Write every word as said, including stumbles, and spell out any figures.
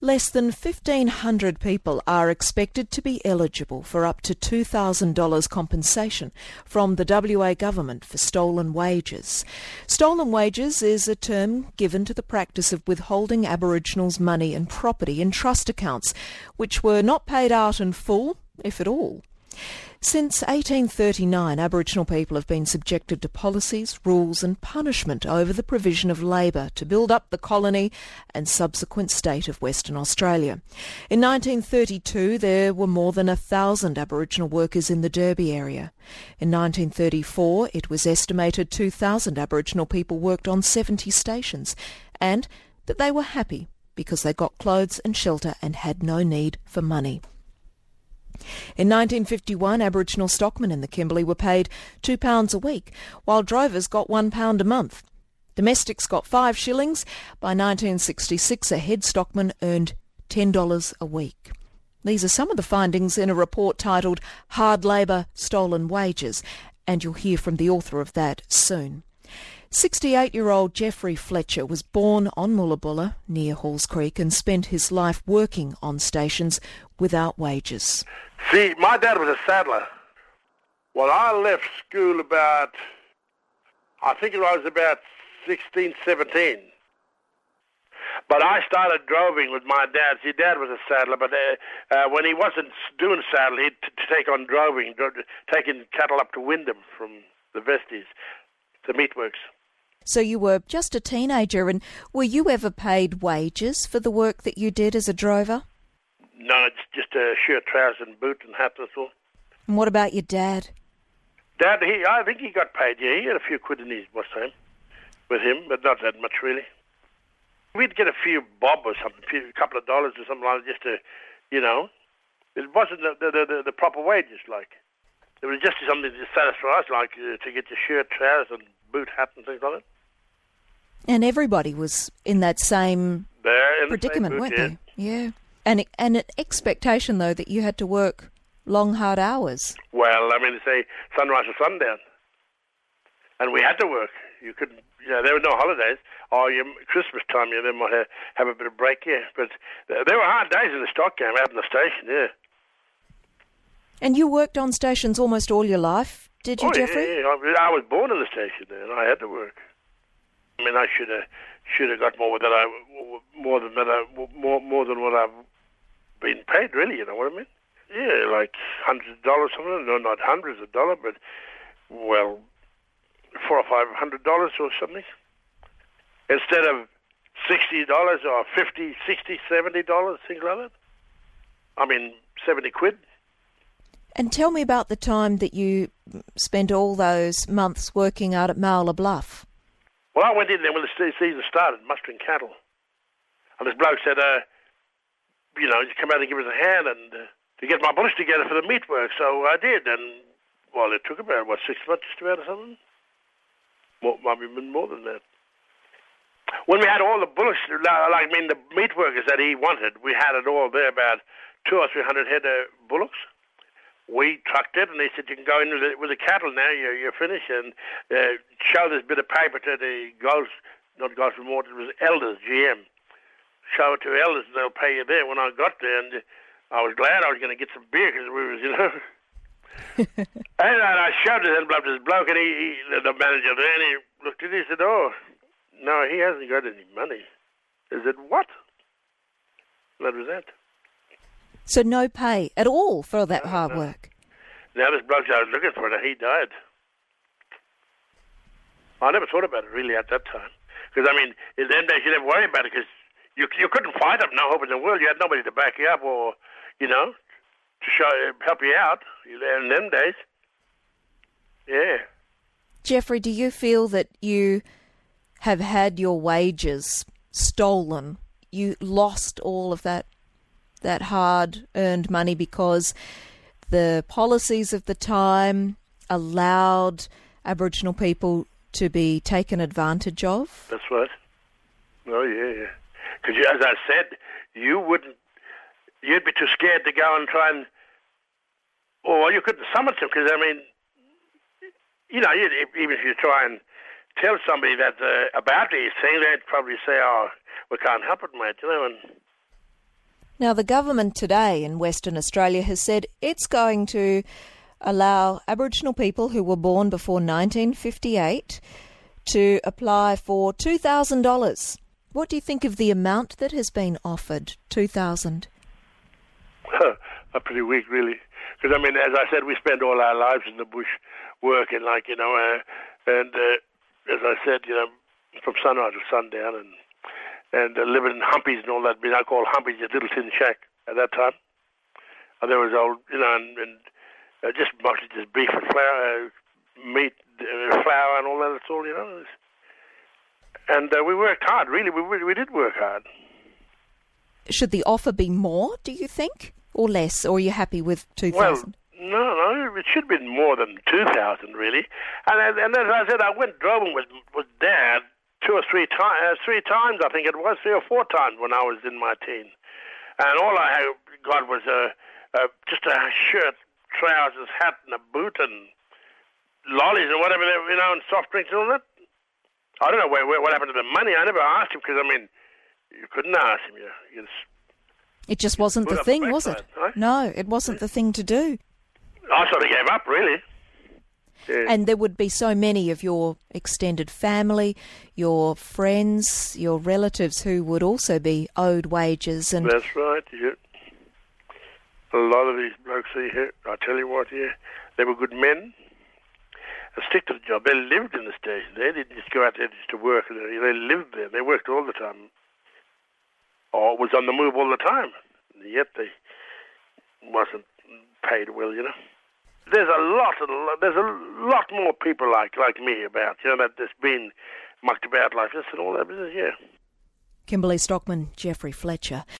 Less than fifteen hundred people are expected to be eligible for up to two thousand dollars compensation from the W A government for stolen wages. Stolen wages is a term given to the practice of withholding Aboriginals' money and property in trust accounts, which were not paid out in full, if at all. Since eighteen thirty-nine, Aboriginal people have been subjected to policies, rules and punishment over the provision of labour to build up the colony and subsequent state of Western Australia. In nineteen thirty-two, there were more than a thousand Aboriginal workers in the Derby area. In nineteen thirty-four, it was estimated two thousand Aboriginal people worked on seventy stations, and that they were happy because they got clothes and shelter and had no need for money. In nineteen fifty-one, Aboriginal stockmen in the Kimberley were paid two pounds a week, while drovers got one pound a month. Domestics got five shillings. By nineteen sixty-six, a head stockman earned ten dollars a week. These are some of the findings in a report titled Hard Labour, Stolen Wages, and you'll hear from the author of that soon. sixty-eight-year-old Jeffrey Fletcher was born on Mullabulla, near Halls Creek, and spent his life working on stations without wages. See, my dad was a saddler. Well, I left school about, I think it was about sixteen, seventeen. But I started droving with my dad. See, Dad was a saddler, but uh, uh, when he wasn't doing saddle, he'd t- take on droving, dro- taking cattle up to Wyndham from the Vesties, the meatworks. So you were just a teenager, and were you ever paid wages for the work that you did as a drover? No, it's just a shirt, trousers and boot and hat, that's all. And what about your dad? Dad, he, I think he got paid, yeah. He had a few quid in his what's name with him, but not that much, really. We'd get a few bob or something, a, few, a couple of dollars or something like that, just to, you know. It wasn't the, the, the, the proper wages, like. It was just something to satisfy us, like uh, to get your shirt, trousers and boot, hat and things like that. And everybody was in that same there in predicament, the same boot, weren't yeah. they? Yeah. And and an expectation, though, that you had to work long, hard hours. Well, I mean, say sunrise to sundown. And we had to work. You couldn't, you know, there were no holidays. Or you, Christmas time, you then might have, have a bit of break, yeah. But there were hard days in the stock camp out in the station, yeah. And you worked on stations almost all your life, did you, oh, Jeffrey? Yeah, yeah. I was born in the station there, and I had to work. I mean, I should have should have got more than I more than that I, more more than what I've been paid. Really, you know what I mean? Yeah, like hundreds of dollars, something. No, not hundreds of dollars, but well, four or five hundred dollars or something. Instead of sixty dollars or fifty, sixty, seventy dollars, things like that. I mean, seventy quid. And tell me about the time that you spent all those months working out at Marla Bluff. Well, I went in there when the season started, mustering cattle. And this bloke said, uh, you know, you come out and give us a hand and uh, to get my bullocks together for the meat work. So I did. And, well, it took about, what, six months to out or something? More, maybe more than that. When we had all the bullocks, like, I mean, the meat workers that he wanted, we had it all there, about two or three hundred head of bullocks. We trucked it, and he said, you can go in with the, with the cattle now, you're, you're finished, and uh, show this bit of paper to the Golf, not Golf and Water, it was Elders, G M. Show it to Elders, and they'll pay you there. When I got there, and I was glad I was going to get some beer, because we was, you know. and I showed it to this bloke, and he, he, the manager there, and he looked at it, he said, oh, no, he hasn't got any money. I said, what? And that was that. So no pay at all for that no, hard no. work? Now this bloke I was looking for, he died. I never thought about it really at that time. Because, I mean, in them days you never worry about it because you you couldn't fight them, no hope in the world. You had nobody to back you up or, you know, to show help you out in them days. Yeah. Jeffrey, do you feel that you have had your wages stolen? You lost all of that that hard-earned money because the policies of the time allowed Aboriginal people to be taken advantage of? That's right. Oh, yeah, yeah. Because, as I said, you wouldn't... You'd be too scared to go and try and... Or you couldn't summon them, because, I mean, you know, you'd, even if you try and tell somebody that uh, about these things, they'd probably say, oh, we can't help it, mate, you know, and... Now, the government today in Western Australia has said it's going to allow Aboriginal people who were born before nineteen fifty-eight to apply for two thousand dollars. What do you think of the amount that has been offered, two thousand dollars? Pretty weak, really. Because, I mean, as I said, we spend all our lives in the bush working, like, you know, uh, and uh, as I said, you know, from sunrise to sundown, and and uh, living in humpies and all that. I mean, I call humpies a little tin shack at that time. And there was old, you know, and, and uh, just mostly just beef and flour, uh, meat, uh, flour and all that. That's all, you know. And uh, we worked hard, really. We we did work hard. Should the offer be more, do you think, or less? Or are you happy with two thousand? Well, no, no, it should have been more than two thousand, really. And, and as I said, I went droving with with Dad two or three times, uh, three times, I think it was, three or four times when I was in my teen. And all I got was a, a just a shirt, trousers, hat, and a boot, and lollies and whatever, you know, and soft drinks and all that. I don't know where, where, what happened to the money. I never asked him because, I mean, you couldn't ask him. You, you just, it just wasn't the thing, was it? Right? No, it wasn't the thing to do. I sort of gave up, really. Yeah. And there would be so many of your extended family, your friends, your relatives who would also be owed wages. And that's right, yeah. A lot of these blokes here, I tell you what, yeah, they were good men. They stick to the job. They lived in the station. They didn't just go out there just to work. They lived there. They worked all the time. Or was on the move all the time. And yet they wasn't paid well, you know. There's a lot, of, there's a lot more people like like me about, you know, that that's been mucked about like this and all that business, yeah. Kimberley Stockman, Jeffrey Fletcher.